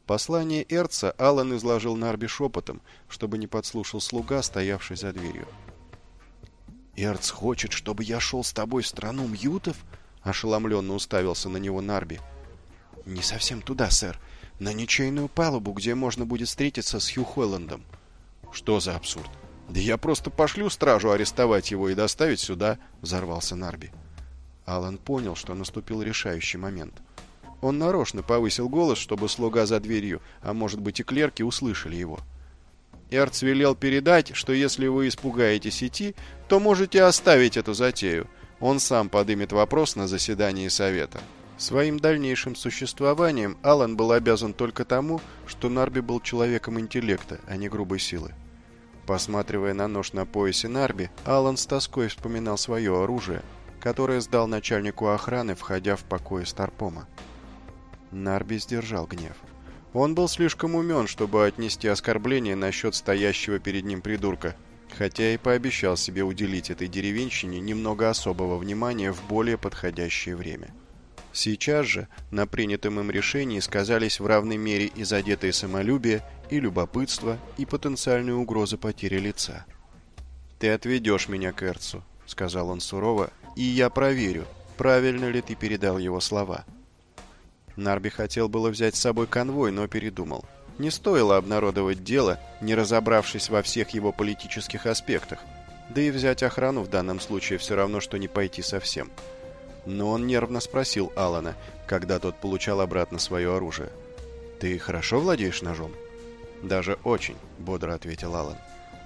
Послание Эрца Аллан изложил Нарби шепотом, чтобы не подслушал слуга, стоявший за дверью. «Эрц хочет, чтобы я шел с тобой в страну мьютов?» — ошеломленно уставился на него Нарби. «Не совсем туда, сэр. На ничейную палубу, где можно будет встретиться с Хью Холландом». «Что за абсурд? Да я просто пошлю стражу арестовать его и доставить сюда», — взорвался Нарби. Аллан понял, что наступил решающий момент. Он нарочно повысил голос, чтобы слуга за дверью, а может быть и клерки, услышали его. «Эрц велел передать, что если вы испугаетесь идти, то можете оставить эту затею. Он сам подымет вопрос на заседании совета». Своим дальнейшим существованием Аллан был обязан только тому, что Нарби был человеком интеллекта, а не грубой силы. Посматривая на нож на поясе Нарби, Аллан с тоской вспоминал свое оружие, которое сдал начальнику охраны, входя в покои Старпома. Нарби сдержал гнев. Он был слишком умен, чтобы отнести оскорбление насчет стоящего перед ним придурка, хотя и пообещал себе уделить этой деревенщине немного особого внимания в более подходящее время. Сейчас же на принятом им решении сказались в равной мере и задетое самолюбие, и любопытство, и потенциальные угрозы потери лица. «Ты отведешь меня к Эрцу», — сказал он сурово, — «и я проверю, правильно ли ты передал его слова». Нарби хотел было взять с собой конвой, но передумал. Не стоило обнародовать дело, не разобравшись во всех его политических аспектах, да и взять охрану в данном случае все равно, что не пойти совсем. Но он нервно спросил Аллана, когда тот получал обратно свое оружие. «Ты хорошо владеешь ножом?» «Даже очень», — бодро ответил Аллан.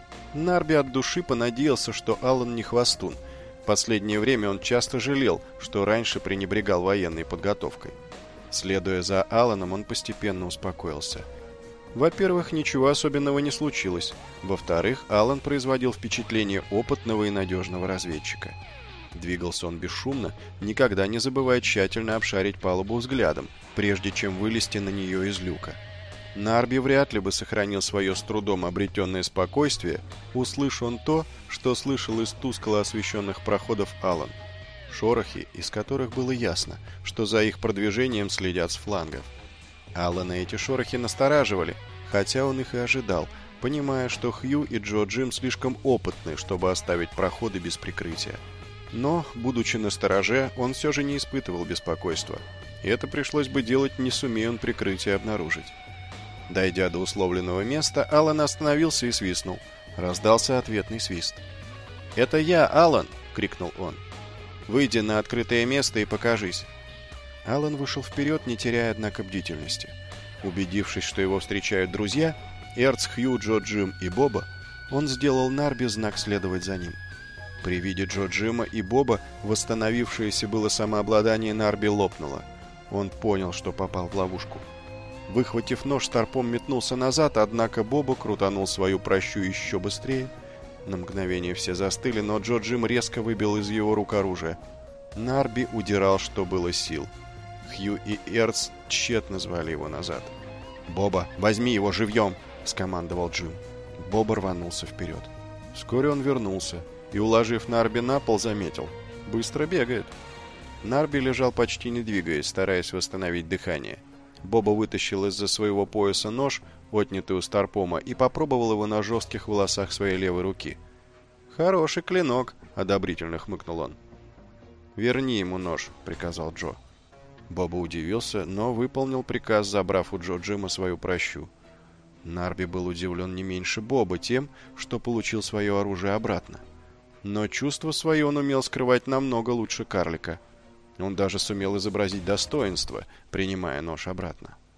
Нарби от души понадеялся, что Аллан не хвастун. В последнее время он часто жалел, что раньше пренебрегал военной подготовкой. Следуя за Алланом, он постепенно успокоился. Во-первых, ничего особенного не случилось. Во-вторых, Аллан производил впечатление опытного и надежного разведчика. Двигался он бесшумно, никогда не забывая тщательно обшарить палубу взглядом, прежде чем вылезти на нее из люка. Нарби вряд ли бы сохранил свое с трудом обретенное спокойствие, услышал он то, что слышал из тускло освещенных проходов Аллан. Шорохи, из которых было ясно, что за их продвижением следят с флангов. Аллана эти шорохи настораживали, хотя он их и ожидал, понимая, что Хью и Джо Джим слишком опытны, чтобы оставить проходы без прикрытия. Но, будучи настороже, он все же не испытывал беспокойства. И это пришлось бы делать, не сумея он прикрытие обнаружить. Дойдя до условленного места, Аллан остановился и свистнул. Раздался ответный свист. «Это я, Аллан!» — крикнул он. «Выйди на открытое место и покажись». Аллан вышел вперед, не теряя, однако, бдительности. Убедившись, что его встречают друзья, Эрц, Хью, Джо Джим и Боба, он сделал Нарби знак следовать за ним. При виде Джо Джима и Боба восстановившееся было самообладание Нарби лопнуло. Он понял, что попал в ловушку. Выхватив нож, Старпом метнулся назад, однако Боба крутанул свою пращу еще быстрее. На мгновение все застыли, но Джо Джим резко выбил из его рук оружие. Нарби удирал, что было сил. Хью и Эрц тщетно звали его назад. «Боба, возьми его живьем!» — скомандовал Джим. Боба рванулся вперед. Вскоре он вернулся и, уложив Нарби на пол, заметил: быстро бегает. Нарби лежал почти не двигаясь, стараясь восстановить дыхание. Боба вытащил из-за своего пояса нож, отнятый у Старпома, и попробовал его на жестких волосах своей левой руки. «Хороший клинок», — одобрительно хмыкнул он. «Верни ему нож», — приказал Джо. Боба удивился, но выполнил приказ, забрав у Джо Джима свою пращу. Нарби был удивлен не меньше Боба тем, что получил свое оружие обратно. Но чувство свое он умел скрывать намного лучше карлика. Он даже сумел изобразить достоинство, принимая нож обратно.